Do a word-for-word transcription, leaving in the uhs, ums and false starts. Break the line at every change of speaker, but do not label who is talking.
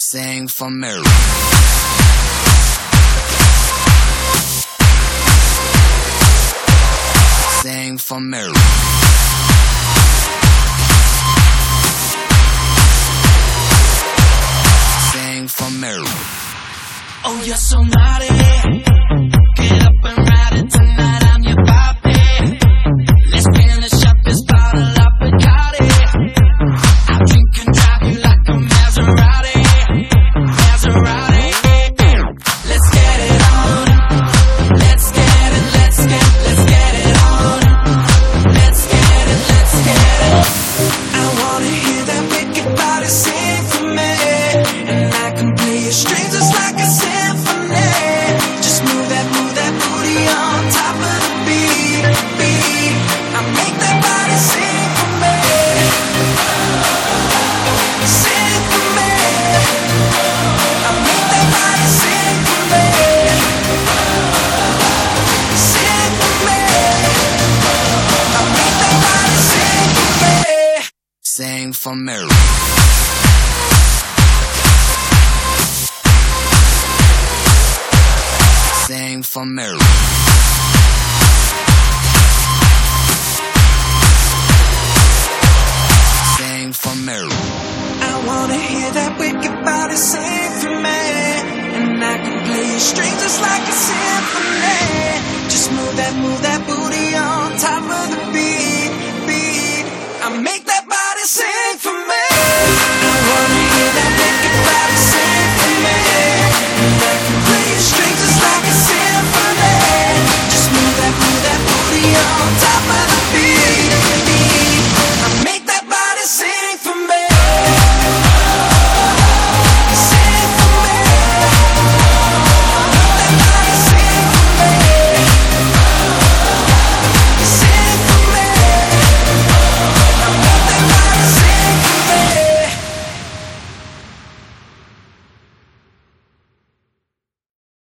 Sing for me. Sing for me. Sing for me.
Oh, you're so naughty. Get up and ride it tonight. I'm your papi. Let's finish up this bottle of Bacardi. I'll drink and drive you like a Maserati. Maserati. Let's get it on. Let's get it. Let's get. Let's get it on. Let's get it. Let's get it. I wanna hear that wicked body sing for me, and I can play your strings just like a symphony. Just move that, move that booty on top of the beat, beat. I make that body sing for me, sing for me. I make that body sing for me, sing for me. I make that body sing for me.
Sing for me. Sing for me. Sing for me.
I wanna hear that wicked body sing for me, and I can play your strings just like a symphony. Just move that, move that booty on top